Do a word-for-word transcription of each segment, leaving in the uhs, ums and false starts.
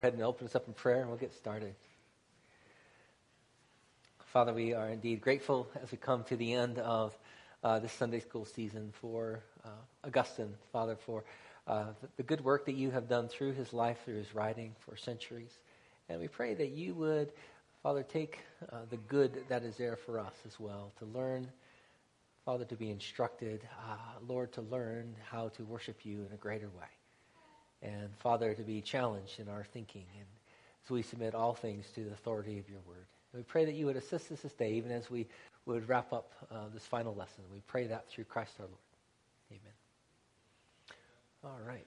Go ahead and open us up in prayer and we'll get started. Father, we are indeed grateful as we come to the end of uh, this Sunday school season for uh, Augustine, Father, for uh, the, the good work that you have done through his life, through his writing for centuries. And we pray that you would, Father, take uh, the good that is there for us as well, to learn, Father, to be instructed, uh, Lord, to learn how to worship you in a greater way. And, Father, to be challenged in our thinking. And so we submit all things to the authority of your word. And we pray that you would assist us this day, even as we would wrap up uh, this final lesson. We pray that through Christ our Lord. Amen. All right.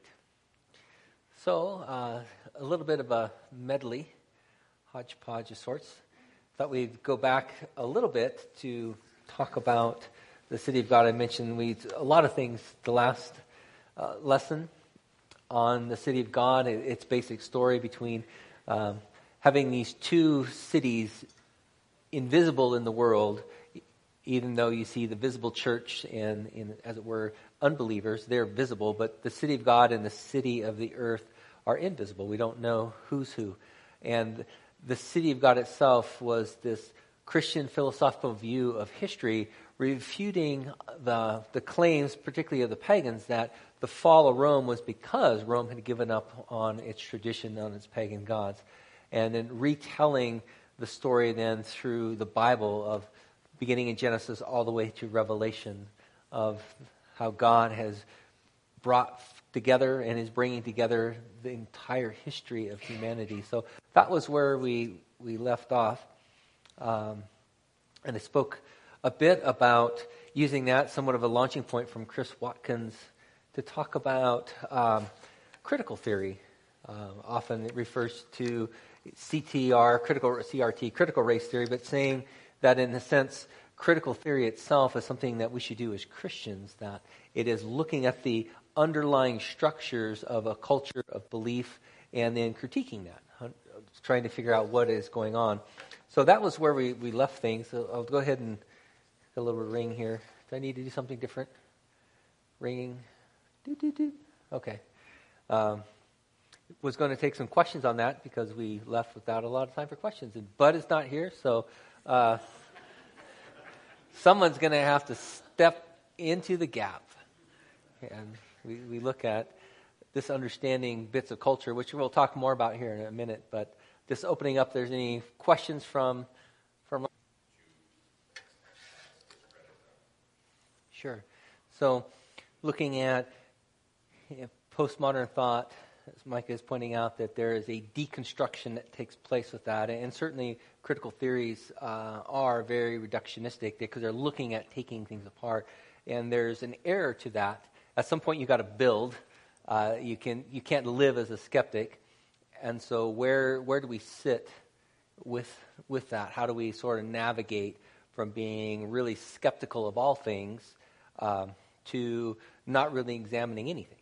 So, uh, a little bit of a medley, hodgepodge of sorts. Thought we'd go back a little bit to talk about the city of God. I mentioned we a lot of things the last uh, lesson on the city of God, its basic story between um, having these two cities invisible in the world, even though you see the visible church and, and, as it were, unbelievers, they're visible, but the city of God and the city of the earth are invisible. We don't know who's who. And the city of God itself was this Christian philosophical view of history, refuting the, the claims, particularly of the pagans, that the fall of Rome was because Rome had given up on its tradition, on its pagan gods. And then retelling the story then through the Bible of beginning in Genesis all the way to Revelation of how God has brought together and is bringing together the entire history of humanity. So that was where we, we left off. Um, and I spoke a bit about using that, somewhat of a launching point from Chris Watkins, to talk about um, critical theory. Uh, often it refers to C T R, critical C R T, critical race theory, but saying that in a sense, critical theory itself is something that we should do as Christians, that it is looking at the underlying structures of a culture of belief and then critiquing that, trying to figure out what is going on. So that was where we, we left things. So I'll go ahead and a little ring here. Do I need to do something different? Ringing. Doo, doo, doo. Okay. Um, was going to take some questions on that because we left without a lot of time for questions. And Bud is not here, so uh, someone's going to have to step into the gap. And we, we look at this understanding bits of culture, which we'll talk more about here in a minute. But just opening up, there's any questions from from. Sure. So, looking at you know, postmodern thought, as Micah is pointing out, that there is a deconstruction that takes place with that, and certainly critical theories uh, are very reductionistic because they're looking at taking things apart, and there's an error to that. At some point, you got to build. Uh, you can you can't live as a skeptic, and so where where do we sit with with that? How do we sort of navigate from being really skeptical of all things um, to not really examining anything?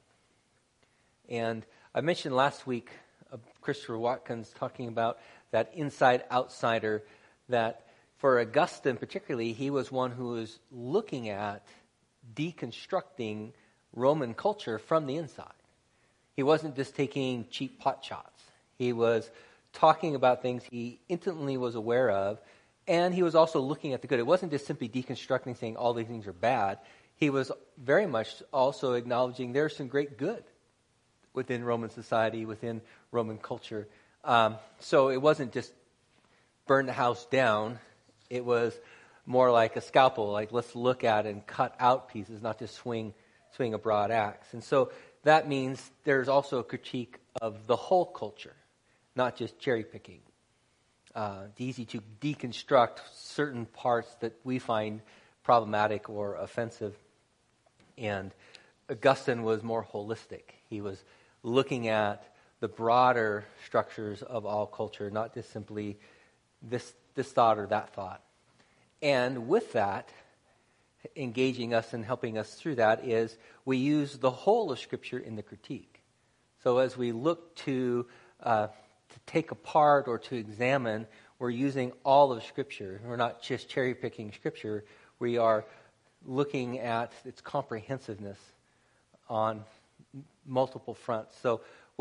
And I mentioned last week uh, Christopher Watkins talking about that inside-outsider, that for Augustine particularly, he was one who was looking at deconstructing Roman culture from the inside. He wasn't just taking cheap pot shots. He was talking about things he intimately was aware of, and he was also looking at the good. It wasn't just simply deconstructing, saying all these things are bad. He was very much also acknowledging there's some great good within Roman society, within Roman culture. Um, so it wasn't just burn the house down. It was more like a scalpel, like let's look at and cut out pieces, not just swing swing a broad axe. And so that means there's also a critique of the whole culture, not just cherry picking. Uh, it's easy to deconstruct certain parts that we find problematic or offensive. And Augustine was more holistic. He was looking at the broader structures of all culture, not just simply this this thought or that thought. And with that, engaging us and helping us through that is we use the whole of Scripture in the critique. So as we look to uh, to take apart or to examine, we're using all of Scripture. We're not just cherry-picking Scripture. We are looking at its comprehensiveness on multiple fronts. So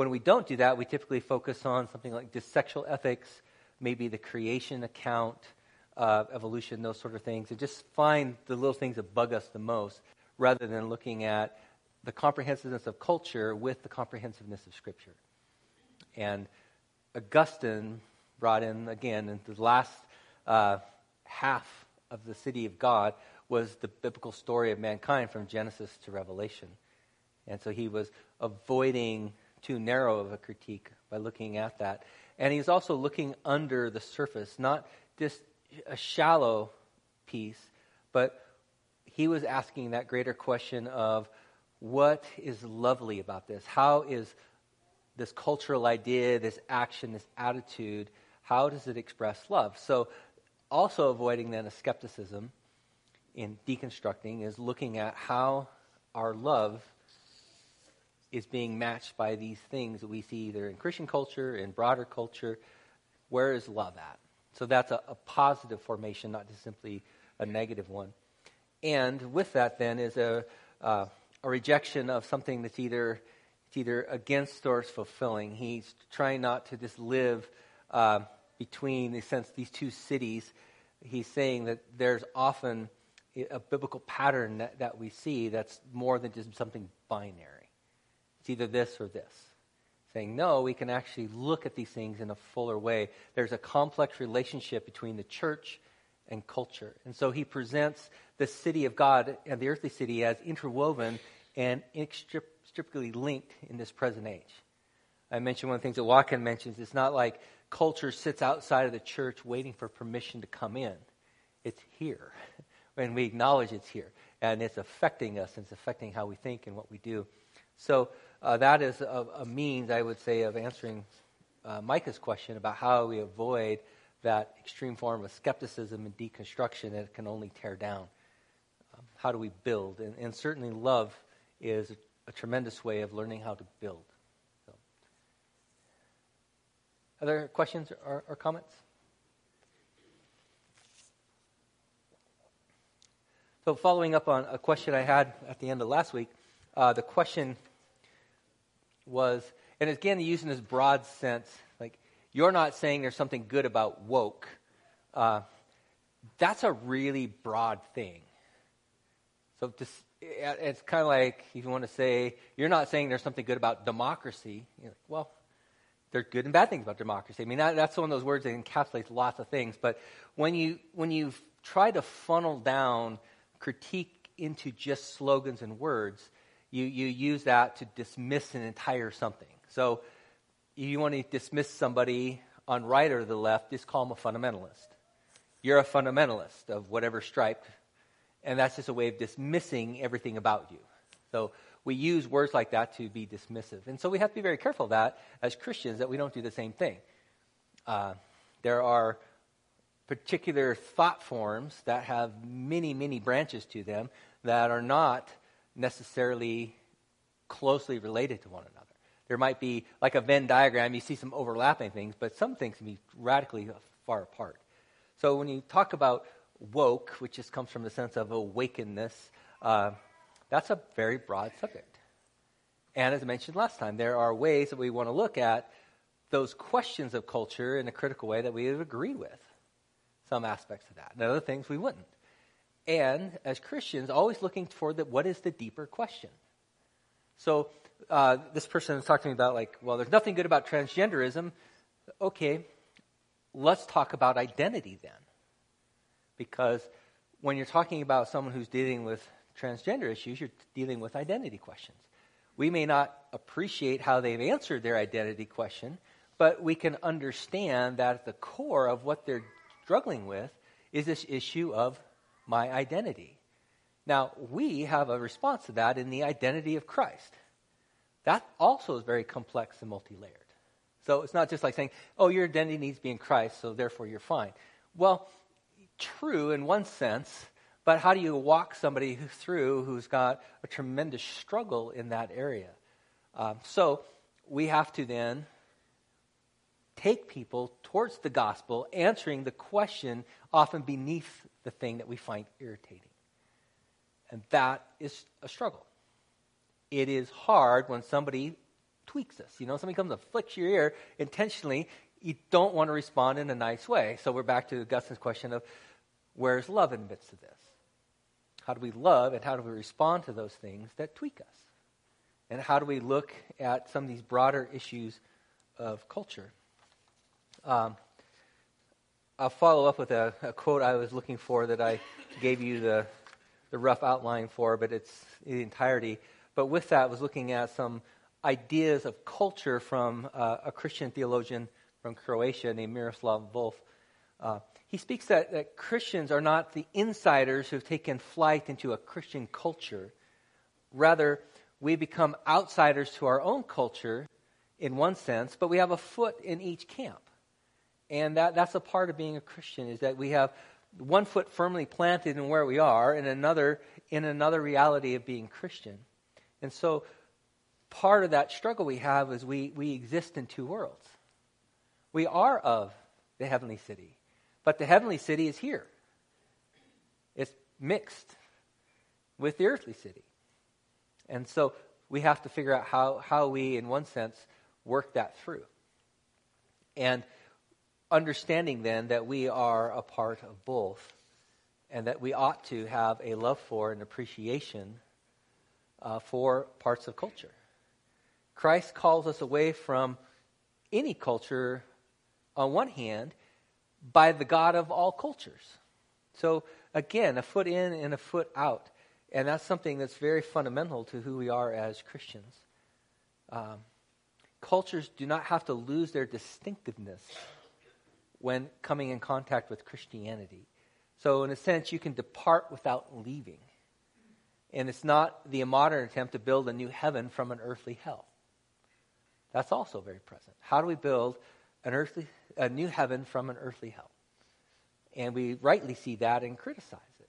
when we don't do that, we typically focus on something like just sexual ethics, maybe the creation account, uh, evolution, those sort of things, and just find the little things that bug us the most, rather than looking at the comprehensiveness of culture with the comprehensiveness of Scripture. And Augustine brought in, again, in the last uh, half of the City of God was the biblical story of mankind from Genesis to Revelation. And so he was avoiding too narrow of a critique by looking at that. And he's also looking under the surface, not just a shallow piece, but he was asking that greater question of what is lovely about this? How is this cultural idea, this action, this attitude, how does it express love? So also avoiding then a skepticism in deconstructing is looking at how our love is being matched by these things that we see either in Christian culture, in broader culture. Where is love at? So that's a, a positive formation, not just simply a negative one. And with that then is a, uh, a rejection of something that's either it's either against or it's fulfilling. He's trying not to just live uh, between, in a sense, these two cities. He's saying that there's often a biblical pattern that, that we see that's more than just something binary. It's either this or this. Saying, no, we can actually look at these things in a fuller way. There's a complex relationship between the church and culture. And so he presents the city of God and the earthly city as interwoven and inextricably linked in this present age. I mentioned one of the things that Watkin mentions. It's not like culture sits outside of the church waiting for permission to come in. It's here. And we acknowledge it's here. And it's affecting us, and it's affecting how we think and what we do. So uh, that is a, a means, I would say, of answering uh, Micah's question about how we avoid that extreme form of skepticism and deconstruction that can only tear down. Um, how do we build? And, and certainly love is a, a tremendous way of learning how to build. So. Other questions or, or comments? So following up on a question I had at the end of last week, uh, the question was, and again using this broad sense, like you're not saying there's something good about woke. Uh, that's a really broad thing. So just, it's kind of like if you want to say, you're not saying there's something good about democracy. You're like, well, there's good and bad things about democracy. I mean, that, that's one of those words that encapsulates lots of things. But when you when you try to funnel down critique into just slogans and words, you, you use that to dismiss an entire something. So if you want to dismiss somebody on right or the left, just call them a fundamentalist. You're a fundamentalist of whatever stripe, and that's just a way of dismissing everything about you. So we use words like that to be dismissive. And so we have to be very careful of that as Christians, that we don't do the same thing. Uh, there are particular thought forms that have many, many branches to them that are not necessarily closely related to one another. There might be, like a Venn diagram, you see some overlapping things, but some things can be radically far apart. So when you talk about woke, which just comes from the sense of awakenedness, uh, that's a very broad subject. And as I mentioned last time, there are ways that we want to look at those questions of culture in a critical way that we would agree with some aspects of that, and other things we wouldn't. And as Christians, always looking for the, what is the deeper question. So uh, this person is talking about, like, well, there's nothing good about transgenderism. Okay, let's talk about identity then. Because when you're talking about someone who's dealing with transgender issues, you're dealing with identity questions. We may not appreciate how they've answered their identity question, but we can understand that at the core of what they're struggling with is this issue of my identity. Now, we have a response to that in the identity of Christ. That also is very complex and multi-layered. So it's not just like saying, oh, your identity needs to be in Christ, so therefore you're fine. Well, true in one sense, but how do you walk somebody through who's got a tremendous struggle in that area? Um, so we have to then take people towards the gospel, answering the question often beneath the thing that we find irritating. And that is a struggle. It is hard when somebody tweaks us. You know, somebody comes and flicks your ear intentionally, you don't want to respond in a nice way. So we're back to Augustine's question of where's love in the midst of this? How do we love and how do we respond to those things that tweak us? And how do we look at some of these broader issues of culture? Um, I'll follow up with a, a quote I was looking for that I gave you the, the rough outline for, but it's the entirety. But with that, I was looking at some ideas of culture from uh, a Christian theologian from Croatia named Miroslav Volf. Uh, he speaks that, that Christians are not the insiders who have taken flight into a Christian culture. Rather, we become outsiders to our own culture in one sense, but we have a foot in each camp. And that, that's a part of being a Christian, is that we have one foot firmly planted in where we are and another in another reality of being Christian. And so part of that struggle we have is we, we exist in two worlds. We are of the heavenly city, but the heavenly city is here. It's mixed with the earthly city. And so we have to figure out how, how we, in one sense, work that through. And understanding then that we are a part of both and that we ought to have a love for and appreciation uh, for parts of culture. Christ calls us away from any culture on one hand by the God of all cultures. So again, a foot in and a foot out. And that's something that's very fundamental to who we are as Christians. Um, cultures do not have to lose their distinctiveness when coming in contact with Christianity. So in a sense, you can depart without leaving. And it's not the modern attempt to build a new heaven from an earthly hell. That's also very present. How do we build an earthly, a new heaven from an earthly hell? And we rightly see that and criticize it.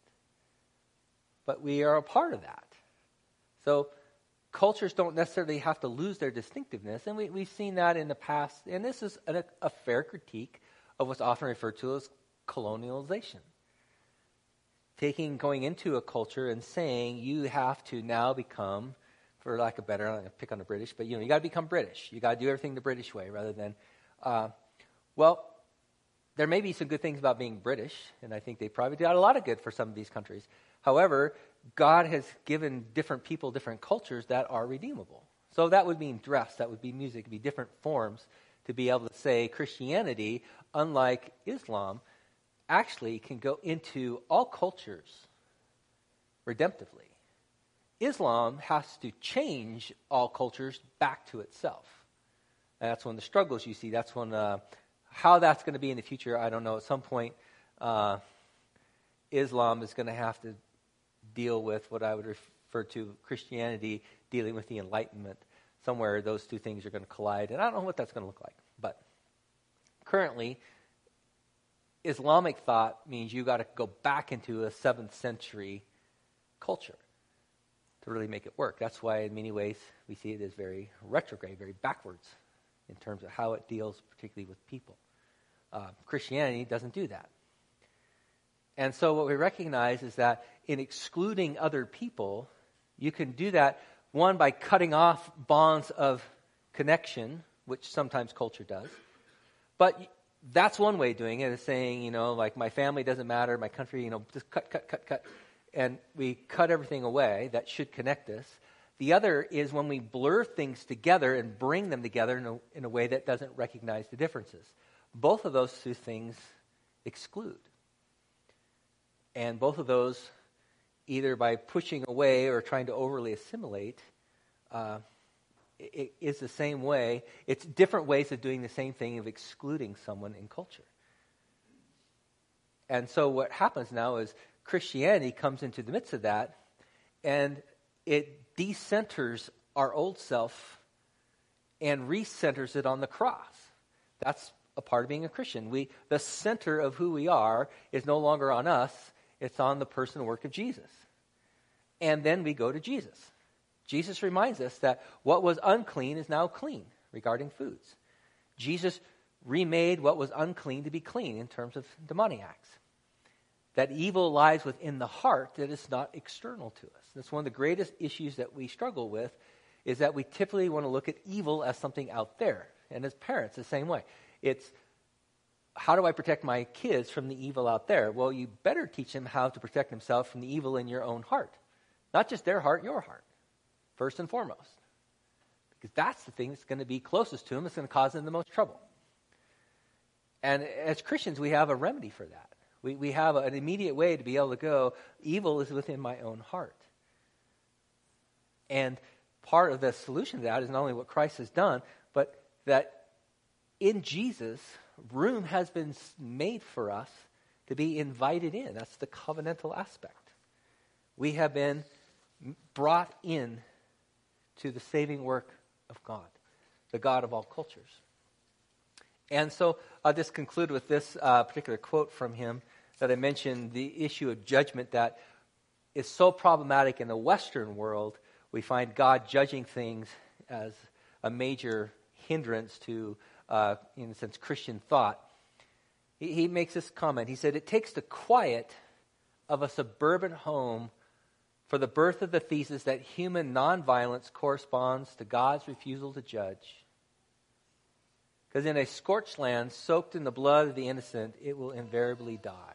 But we are a part of that. So cultures don't necessarily have to lose their distinctiveness. And we, we've seen that in the past. And this is a, a fair critique of what's often referred to as colonialization. Taking, going into a culture and saying you have to now become, for lack of better, I'm going to pick on the British, but you know, you got to become British. You got to do everything the British way rather than, uh, well, there may be some good things about being British, and I think they probably did a lot of good for some of these countries. However, God has given different people different cultures that are redeemable. So that would mean dress, that would be music, it would be different forms to be able to say Christianity, unlike Islam, actually can go into all cultures redemptively. Islam has to change all cultures back to itself. And that's one of the struggles you see. That's one, uh, how that's going to be in the future, I don't know. At some point, uh, Islam is going to have to deal with what I would refer to Christianity dealing with the Enlightenment. Somewhere those two things are going to collide. And I don't know what that's going to look like. But currently, Islamic thought means you got to go back into a seventh century culture to really make it work. That's why in many ways we see it as very retrograde, very backwards in terms of how it deals particularly with people. Uh, Christianity doesn't do that. And so what we recognize is that in excluding other people, you can do that, one, by cutting off bonds of connection, which sometimes culture does. But that's one way of doing it, is saying, you know, like my family doesn't matter, my country, you know, just cut, cut, cut, cut. And we cut everything away that should connect us. The other is when we blur things together and bring them together in a, in a way that doesn't recognize the differences. Both of those two things exclude. And both of those, either by pushing away or trying to overly assimilate, uh, it is the same way. It's different ways of doing the same thing of excluding someone in culture. And so what happens now is Christianity comes into the midst of that, and it decenters our old self and recenters it on the cross. That's a part of being a Christian. We, the center of who we are is no longer on us. It's on the person and work of Jesus. And then we go to Jesus. Jesus reminds us that what was unclean is now clean regarding foods. Jesus remade what was unclean to be clean in terms of demoniacs. That evil lies within the heart, that is not external to us. That's one of the greatest issues that we struggle with, is that we typically want to look at evil as something out there. And as parents, the same way. It's, how do I protect my kids from the evil out there? Well, you better teach them how to protect themselves from the evil in your own heart. Not just their heart, your heart, first and foremost. Because that's the thing that's going to be closest to them. It's going to cause them the most trouble. And as Christians, we have a remedy for that. We we have an immediate way to be able to go, evil is within my own heart. And part of the solution to that is not only what Christ has done, but that in Jesus, room has been made for us to be invited in. That's the covenantal aspect. We have been brought in to the saving work of God, the God of all cultures. And so I'll just conclude with this uh, particular quote from him that I mentioned, the issue of judgment that is so problematic in the Western world. We find God judging things as a major hindrance to, uh, in a sense, Christian thought. He, he makes this comment. He said, it takes the quiet of a suburban home for the birth of the thesis that human nonviolence corresponds to God's refusal to judge. Because in a scorched land, soaked in the blood of the innocent, it will invariably die.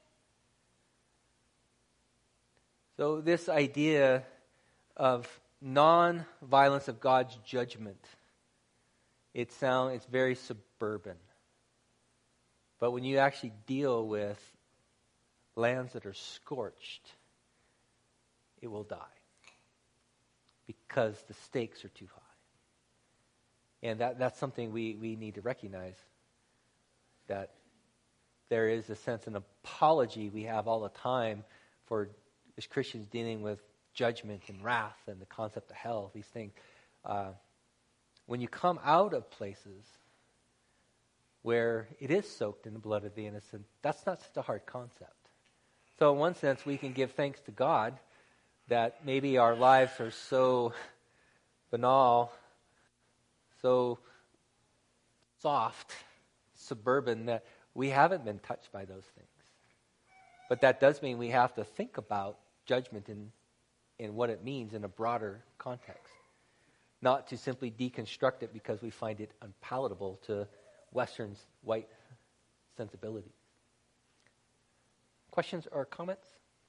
So this idea of non-violence of God's judgment, it sounds it's very suburban. But when you actually deal with lands that are scorched, it will die because the stakes are too high. And that, that's something we, we need to recognize, that there is a sense, an apology we have all the time for as Christians dealing with judgment and wrath and the concept of hell, these things. Uh, when you come out of places where it is soaked in the blood of the innocent, that's not such a hard concept. So in one sense, we can give thanks to God that maybe our lives are so banal, so soft, suburban, that we haven't been touched by those things. But that does mean we have to think about judgment in, in what it means in a broader context. Not to simply deconstruct it because we find it unpalatable to Western's white sensibilities. Questions or comments?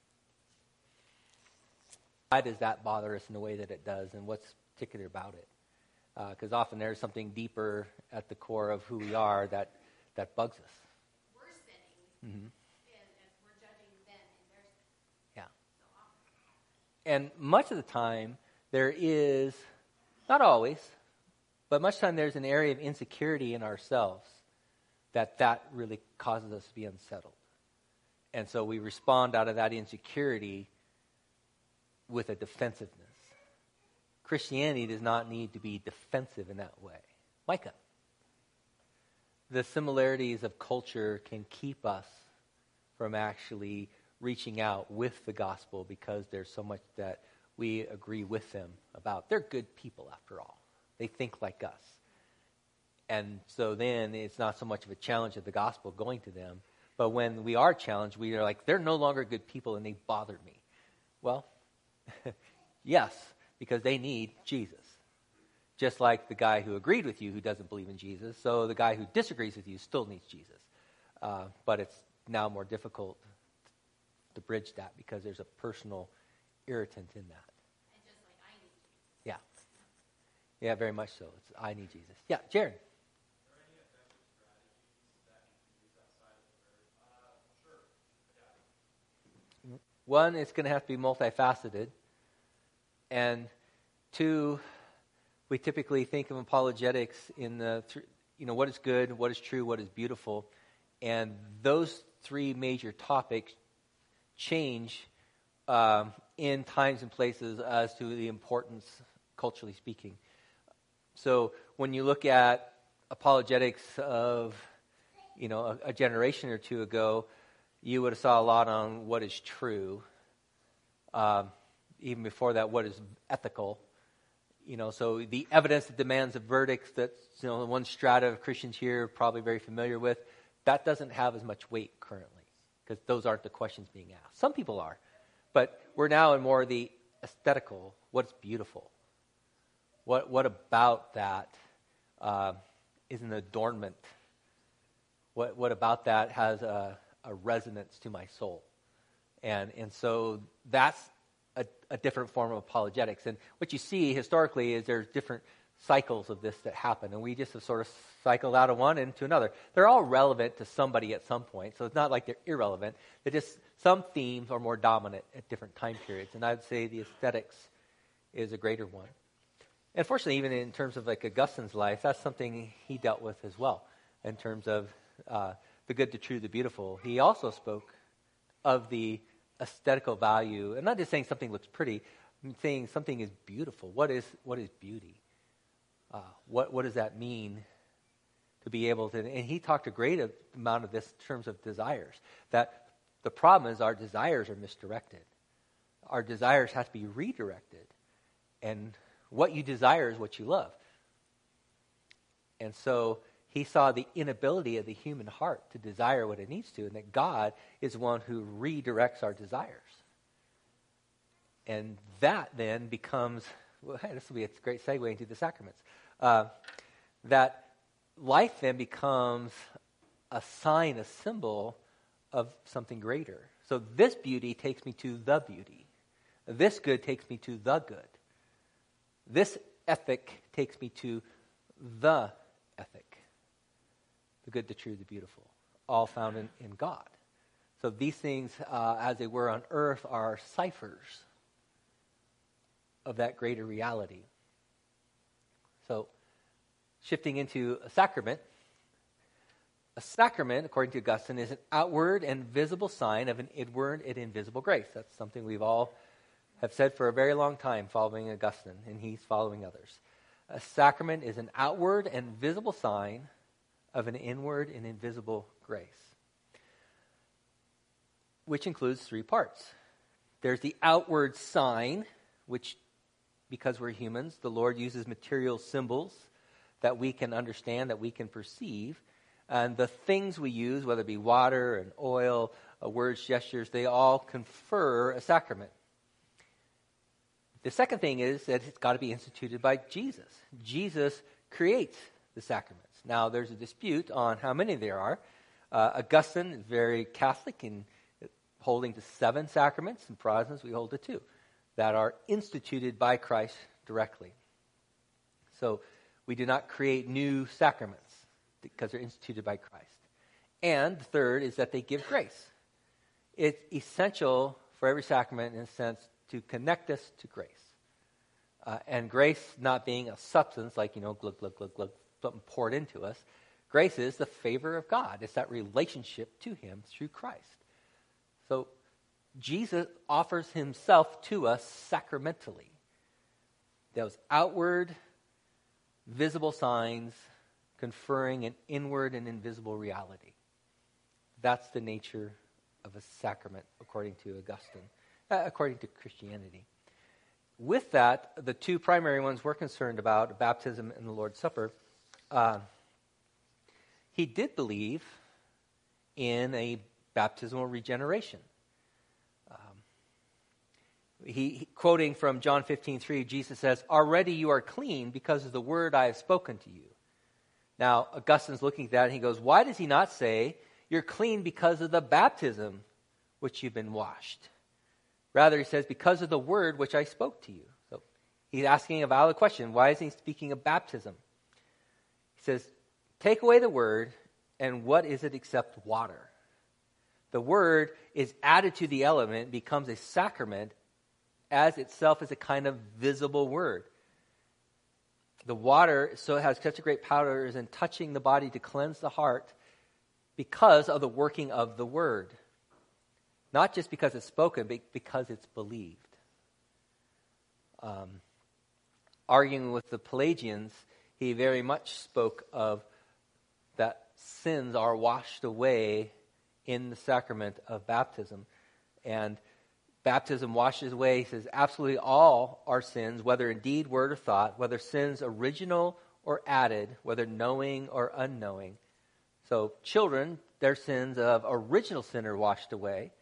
Why does that bother us in the way that it does, and what's particular about it? Because uh, often there's something deeper at the core of who we are that, that bugs us. We're sinning, Mm-hmm. and, and we're judging them in their sin. Yeah. So often. And much of the time, there is, not always, but much of the time there's an area of insecurity in ourselves that that really causes us to be unsettled. And so we respond out of that insecurity with a defensiveness. Christianity does not need to be defensive in that way. Micah. The similarities of culture can keep us from actually reaching out with the gospel because there's so much that we agree with them about. They're good people after all. They think like us. And so then it's not so much of a challenge of the gospel going to them, but when we are challenged, we are like, they're no longer good people and they bother me. Well, yes, because they need Jesus. Just like the guy who agreed with you who doesn't believe in Jesus, so the guy who disagrees with you still needs Jesus. Uh, but it's now more difficult to bridge that because there's a personal irritant in that. And just like I need Jesus. Yeah. Yeah, very much so. It's I need Jesus. Yeah, Jared. One, it's going to have to be multifaceted. And two, we typically think of apologetics in the, th- you know, what is good, what is true, what is beautiful. And those three major topics change um, in times and places as to the importance, culturally speaking. So when you look at apologetics of, you know, a, a generation or two ago, you would have saw a lot on what is true. Um, even before that, what is ethical. You know, so the evidence that demands a verdict that, you know, one strata of Christians here are probably very familiar with, that doesn't have as much weight currently because those aren't the questions being asked. Some people are, but we're now in more of the aesthetical, what's beautiful, What what about that uh, is an adornment? What what about that has a, a resonance to my soul? And and so that's a, a different form of apologetics. And what you see historically is there's different cycles of this that happen, and we just have sort of cycled out of one into another. They're all relevant to somebody at some point, so it's not like they're irrelevant. They're just some themes are more dominant at different time periods, and I would say the aesthetics is a greater one. And fortunately, even in terms of like Augustine's life, that's something he dealt with as well, in terms of uh, the good, the true, the beautiful. He also spoke of the aesthetical value, and not just saying something looks pretty, I'm saying something is beautiful. What is what is beauty? Uh, what what does that mean to be able to? And he talked a great amount of this in terms of desires. That the problem is our desires are misdirected. Our desires have to be redirected, and what you desire is what you love. And so he saw the inability of the human heart to desire what it needs to, and that God is one who redirects our desires. And that then becomes, well, hey, this will be a great segue into the sacraments. Uh, that life then becomes a sign, a symbol of something greater. So this beauty takes me to the beauty. This good takes me to the good. This ethic takes me to the ethic. The good, the true, the beautiful. All found in, in God. So these things, uh, as they were on earth, are ciphers of that greater reality. So, shifting into a sacrament. A sacrament, according to Augustine, is an outward and visible sign of an inward and invisible grace. That's something we've all have said for a very long time following Augustine, and he's following others. A sacrament is an outward and visible sign of an inward and invisible grace, which includes three parts. There's the outward sign, which, because we're humans, the Lord uses material symbols that we can understand, that we can perceive. And the things we use, whether it be water and oil, uh, words, gestures, they all confer a sacrament. The second thing is that it's got to be instituted by Jesus. Jesus creates the sacraments. Now, there's a dispute on how many there are. Uh, Augustine is very Catholic in holding to seven sacraments, and Protestants, we hold to two, that are instituted by Christ directly. So we do not create new sacraments because they're instituted by Christ. And the third is that they give grace. It's essential for every sacrament, in a sense, to connect us to grace. Uh, and grace not being a substance like, you know, glug, glug, glug, glug, something poured into us. Grace is the favor of God. It's that relationship to him through Christ. So Jesus offers himself to us sacramentally. Those outward, visible signs conferring an inward and invisible reality. That's the nature of a sacrament, according to Augustine, uh, according to Christianity. With that, the two primary ones we're concerned about, baptism and the Lord's Supper, uh, he did believe in a baptismal regeneration. Um, he, he quoting from John fifteen three, Jesus says, "Already you are clean because of the word I have spoken to you." Now, Augustine's looking at that and he goes, why does he not say, you're clean because of the baptism which you've been washed? Rather, he says, because of the word which I spoke to you. So he's asking a valid question. Why is he speaking of baptism? He says, take away the word, and what is it except water? The word is added to the element, becomes a sacrament, as itself is a kind of visible word. The water, so it has such a great power, is in touching the body to cleanse the heart because of the working of the word. Not just because it's spoken, but because it's believed. Um, arguing with the Pelagians, he very much spoke of that sins are washed away in the sacrament of baptism. And baptism washes away, he says, absolutely all our sins, whether in deed, word, or thought, whether sins original or added, whether knowing or unknowing. So children, their sins of original sin are washed away.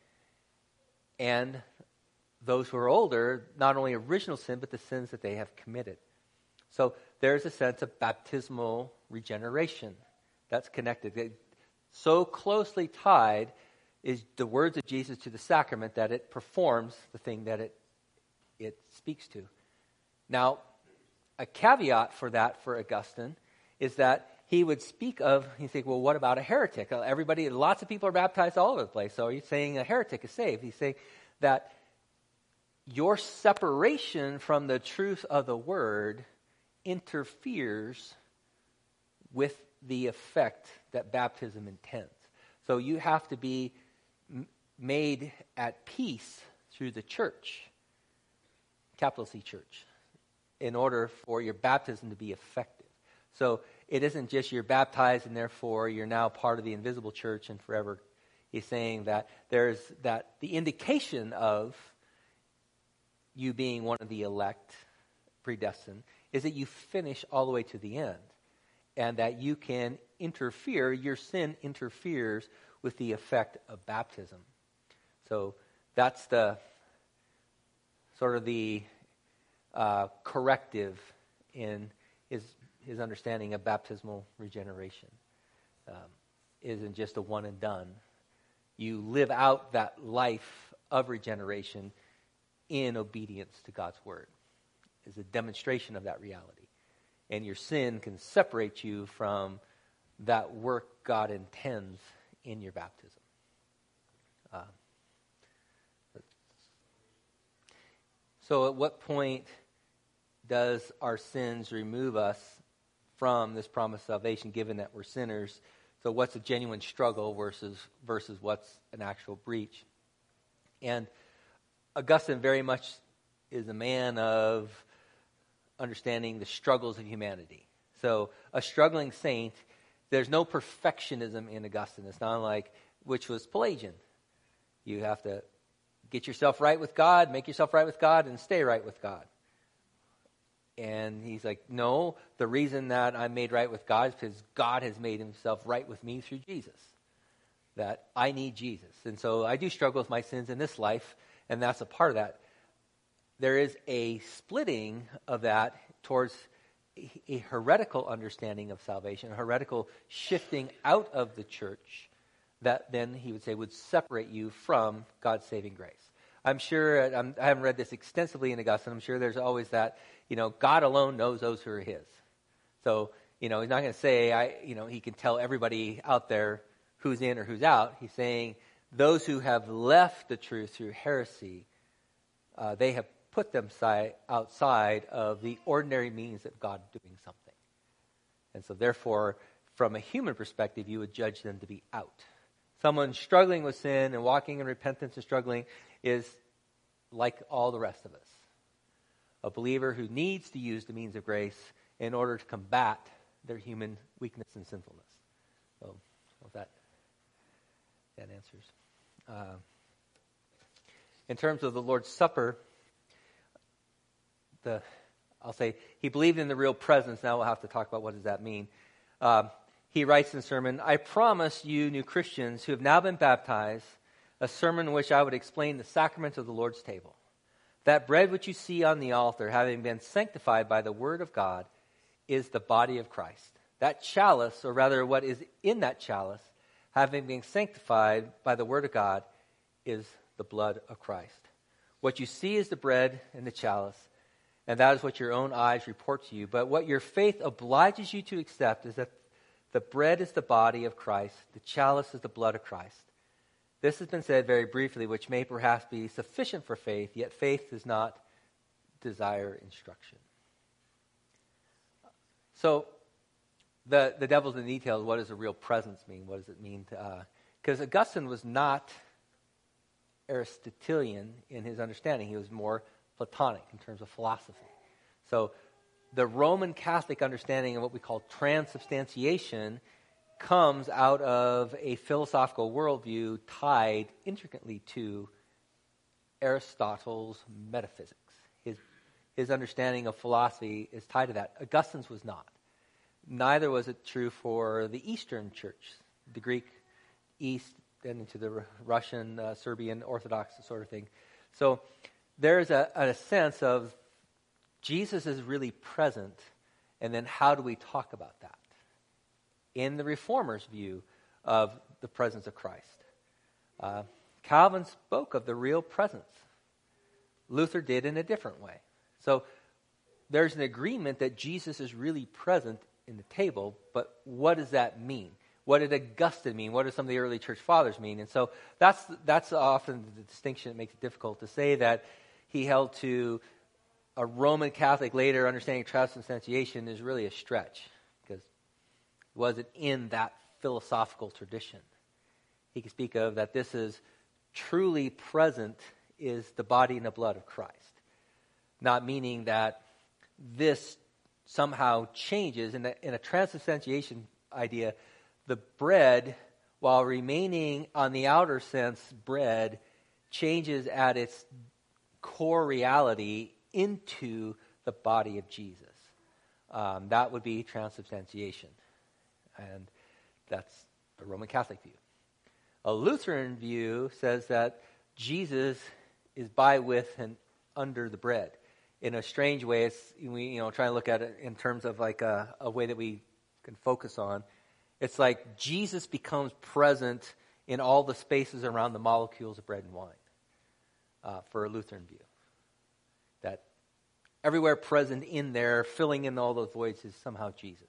And those who are older, not only original sin, but the sins that they have committed. So there's a sense of baptismal regeneration that's connected. So closely tied is the words of Jesus to the sacrament that it performs the thing that it it speaks to. Now, a caveat for that for Augustine is that he would speak of, he'd say, well, what about a heretic? Everybody, lots of people are baptized all over the place, so he's saying a heretic is saved. He's saying that your separation from the truth of the word interferes with the effect that baptism intends. So you have to be m- made at peace through the church, capital C church, in order for your baptism to be effective. So it isn't just you're baptized and therefore you're now part of the invisible church and forever. He's saying that there's that the indication of you being one of the elect, predestined, is that you finish all the way to the end. And that you can interfere, your sin interferes with the effect of baptism. So that's the sort of the uh, corrective in his his understanding of baptismal regeneration. Um, isn't just a one and done. You live out that life of regeneration in obedience to God's word. Is a demonstration of that reality. And your sin can separate you from that work God intends in your baptism. Uh, so at what point does our sins remove us from this promised salvation, given that we're sinners? So what's a genuine struggle versus versus what's an actual breach? And Augustine very much is a man of understanding the struggles of humanity. So a struggling saint, there's no perfectionism in Augustine. It's not like, which was Pelagian. You have to get yourself right with God, make yourself right with God, and stay right with God. And he's like, no, the reason that I'm made right with God is because God has made himself right with me through Jesus. That I need Jesus. And so I do struggle with my sins in this life, and that's a part of that. There is a splitting of that towards a heretical understanding of salvation, a heretical shifting out of the church that then he would say would separate you from God's saving grace. I'm sure, I'm, I haven't read this extensively in Augustine, I'm sure there's always that, you know, God alone knows those who are his. So, you know, he's not going to say, I, you know, he can tell everybody out there who's in or who's out. He's saying those who have left the truth through heresy, uh, they have put them si- outside of the ordinary means of God doing something. And so therefore, from a human perspective, you would judge them to be out. Someone struggling with sin and walking in repentance and struggling is like all the rest of us. A believer who needs to use the means of grace in order to combat their human weakness and sinfulness. So, so that, that answers. Uh, in terms of the Lord's Supper, The, I'll say, he believed in the real presence. Now we'll have to talk about what does that mean. Um, he writes in the sermon, I promise you new Christians who have now been baptized, a sermon in which I would explain the sacrament of the Lord's table. That bread which you see on the altar, having been sanctified by the word of God, is the body of Christ. That chalice, or rather what is in that chalice, having been sanctified by the word of God, is the blood of Christ. What you see is the bread and the chalice, and that is what your own eyes report to you. But what your faith obliges you to accept is that the bread is the body of Christ, the chalice is the blood of Christ. This has been said very briefly, which may perhaps be sufficient for faith, yet faith does not desire instruction. So, the, the devil's in the details. What does the real presence mean? What does it mean to... Because uh, Augustine was not Aristotelian in his understanding. He was more Platonic in terms of philosophy. So the Roman Catholic understanding of what we call transubstantiation comes out of a philosophical worldview tied intricately to Aristotle's metaphysics. His, his understanding of philosophy is tied to that. Augustine's was not. Neither was it true for the Eastern Church, the Greek East, and into the Russian, uh, Serbian Orthodox sort of thing. So there's a, a sense of Jesus is really present, And then how do we talk about that? In the Reformers' view of the presence of Christ. Uh, Calvin spoke of the real presence. Luther did in a different way. So there's an agreement that Jesus is really present in the table, but what does that mean? What did Augustine mean? What do some of the early church fathers mean? And so that's that's often the distinction that makes it difficult to say that he held to a Roman Catholic later understanding of transubstantiation is really a stretch, because it wasn't in that philosophical tradition. He could speak of that this is truly present is the body and the blood of Christ. Not meaning that this somehow changes. In a, in a transubstantiation idea, the bread, while remaining on the outer sense bread, changes at its core reality into the body of Jesus. Um, that would be transubstantiation. And that's the Roman Catholic view. A Lutheran view says that Jesus is by, with, and under the bread. In a strange way, it's, we you know try to look at it in terms of like a, a way that we can focus on. It's like Jesus becomes present in all the spaces around the molecules of bread and wine. Uh, for a Lutheran view, that everywhere present in there, filling in all those voids, is somehow Jesus.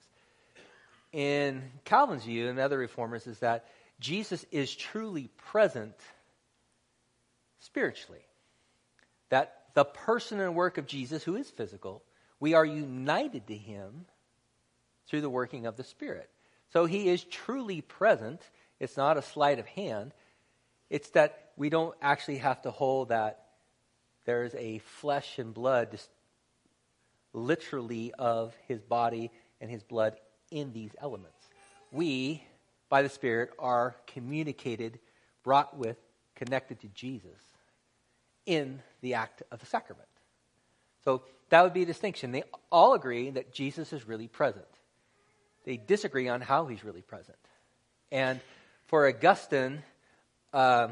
In Calvin's view and other reformers is that Jesus is truly present spiritually. That the person and work of Jesus, who is physical, we are united to him through the working of the Spirit. So he is truly present. It's not a sleight of hand. It's that we don't actually have to hold that there is a flesh and blood just literally of his body and his blood in these elements. We, by the Spirit, are communicated, brought with, connected to Jesus in the act of the sacrament. So that would be a distinction. They all agree that Jesus is really present. They disagree on how he's really present. And for Augustine, uh,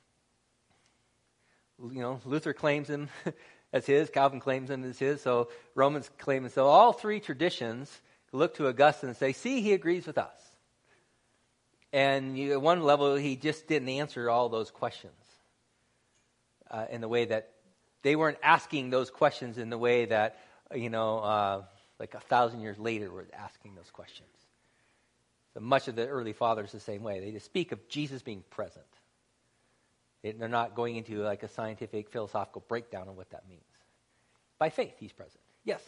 you know, Luther claims him as his, Calvin claims him as his, so Romans claim him. So all three traditions look to Augustine and say, see, he agrees with us. And you, at one level, he just didn't answer all those questions uh, in the way that they weren't asking those questions in the way that, you know, uh, like a thousand years later were asking those questions. So much of the early fathers the same way. They just speak of Jesus being present. They're not going into like a scientific, philosophical breakdown of what that means. By faith, he's present. Yes?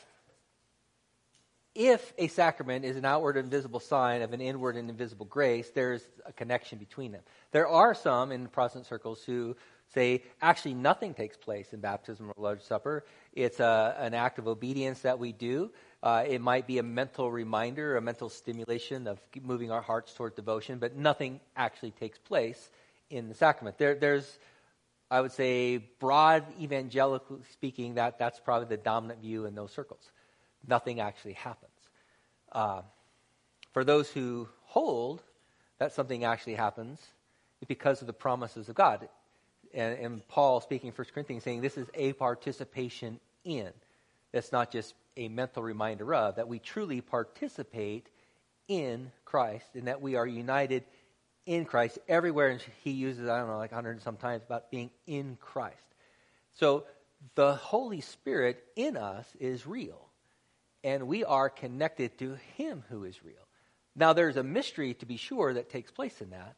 If a sacrament is an outward and visible sign of an inward and invisible grace, there's a connection between them. There are some in Protestant circles who say actually nothing takes place in baptism or Lord's Supper. It's a, an act of obedience that we do. Uh, it might be a mental reminder, a mental stimulation of moving our hearts toward devotion, but nothing actually takes place in the sacrament. There, there's, I would say, broad evangelical speaking, that that's probably the dominant view in those circles. Nothing actually happens. Uh, for those who hold that something actually happens, it's because of the promises of God. And, and Paul, speaking in First Corinthians, saying this is a participation in. It's not just a mental reminder of, that we truly participate in Christ and that we are united in Christ everywhere. And he uses, I don't know, like a hundred and some times about being in Christ. So the Holy Spirit in us is real. And we are connected to him who is real. Now, there's a mystery, to be sure, that takes place in that.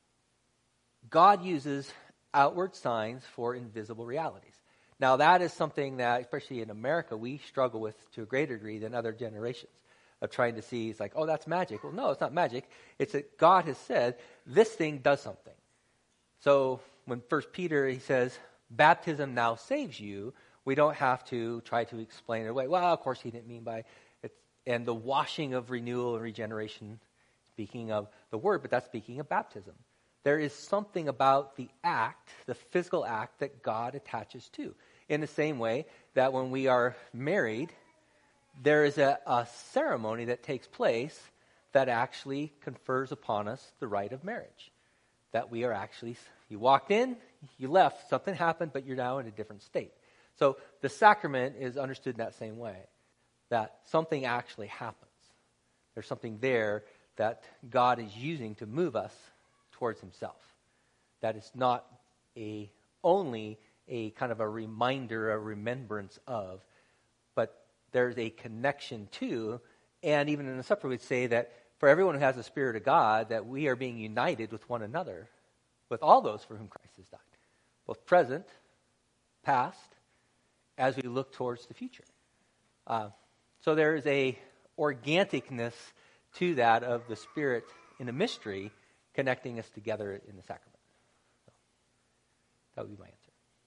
God uses outward signs for invisible realities. Now, that is something that, especially in America, we struggle with to a greater degree than other generations, of trying to see, it's like, oh, that's magic. Well, no, it's not magic. It's that God has said, this thing does something. So when First Peter, he says, baptism now saves you, we don't have to try to explain it away. Well, of course, he didn't mean by it. And the washing of renewal and regeneration, speaking of the word, but that's speaking of baptism. There is something about the act, the physical act, that God attaches to. In the same way that when we are married, there is a, a ceremony that takes place that actually confers upon us the right of marriage. That we are actually, you walked in, you left, something happened, but you're now in a different state. So the sacrament is understood in that same way. that something actually happens. There's something there that God is using to move us towards himself. That is not a only a kind of a reminder, a remembrance of, but there's a connection to, and even in the supper we'd say that for everyone who has the Spirit of God, that we are being united with one another, with all those for whom Christ has died, both present, past, as we look towards the future. Uh, so there is a organicness to that of the Spirit in a mystery connecting us together in the sacrament. So that would be my answer.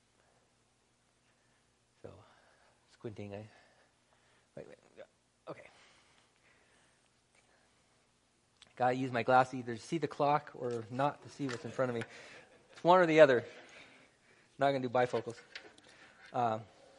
So, squinting. I, wait, wait. Okay. Gotta use my glass either to see the clock or not to see what's in front of me. It's one or the other. Not going to do bifocals. Um,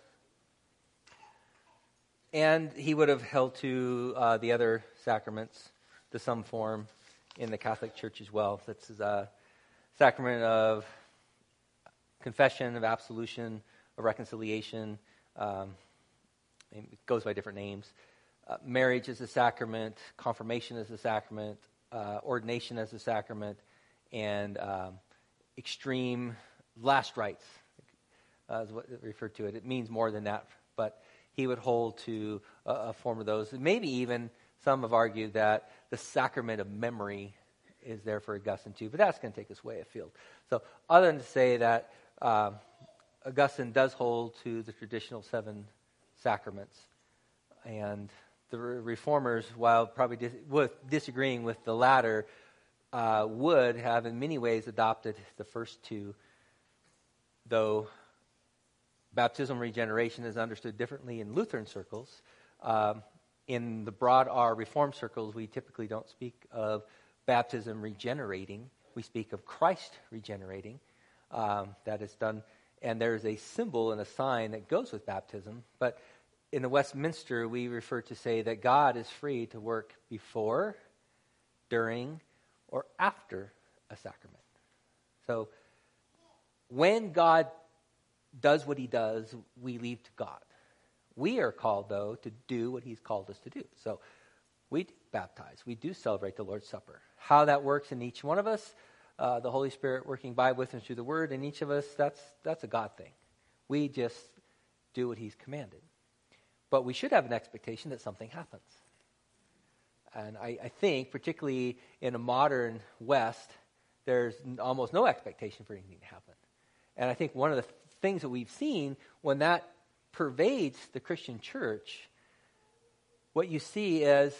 and he would have held to uh, the other sacraments to some form in the Catholic Church as well. That's a sacrament of confession, of absolution, of reconciliation. Um, it goes by different names. Uh, marriage is a sacrament, confirmation is a sacrament, uh, ordination as a sacrament, and um, extreme last rites uh, is what it referred to it. It means more than that, but he would hold to a, a form of those. And maybe even some have argued that the sacrament of memory is there for Augustine too, but that's going to take us way afield. So other than to say that um, Augustine does hold to the traditional seven sacraments, and the reformers, while probably dis- with disagreeing with the latter, uh, would have in many ways adopted the first two, though baptismal regeneration is understood differently in Lutheran circles. Um, in the broad R Reformed circles, we typically don't speak of baptism regenerating. We speak of Christ regenerating. Um, that is done, and there's a symbol and a sign that goes with baptism, but in the Westminster, we refer to say that God is free to work before, during, or after a sacrament. So when God does what he does, we leave to God. We are called, though, to do what he's called us to do. So we baptize. We do celebrate the Lord's Supper. How that works in each one of us, uh, the Holy Spirit working by, with, and through the Word in each of us, that's that's a God thing. We just do what he's commanded. But we should have an expectation that something happens. And I, I think, particularly in a modern West, there's almost no expectation for anything to happen. And I think one of the th- things that we've seen, when that pervades the Christian church, what you see is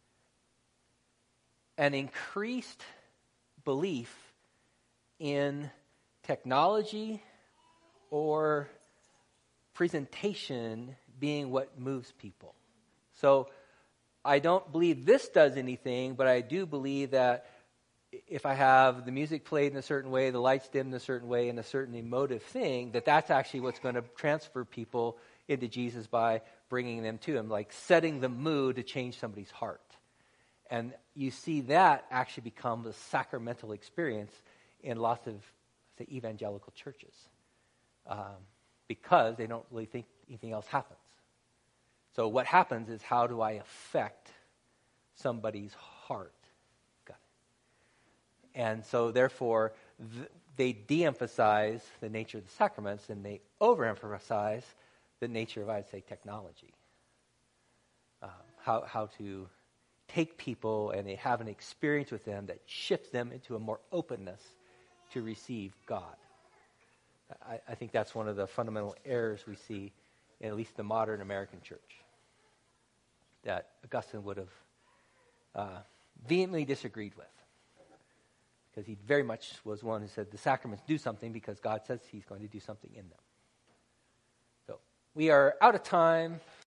an increased belief in technology or presentation being what moves people. So I don't believe this does anything, but I do believe that if I have the music played in a certain way, the lights dimmed in a certain way, and a certain emotive thing, that that's actually what's going to transfer people into Jesus by bringing them to him, like setting the mood to change somebody's heart. And you see that actually become the sacramental experience in lots of, say, evangelical churches, um, because they don't really think anything else happens. So what happens is, how do I affect somebody's heart? Got it. And so therefore, th- they de-emphasize the nature of the sacraments, and they overemphasize the nature of, I'd say, technology. Um, how how to take people and they have an experience with them that shifts them into a more openness to receive God. I, I think that's one of the fundamental errors we see in at least the modern American church, that Augustine would have uh, vehemently disagreed with, because he very much was one who said the sacraments do something because God says he's going to do something in them. So we are out of time.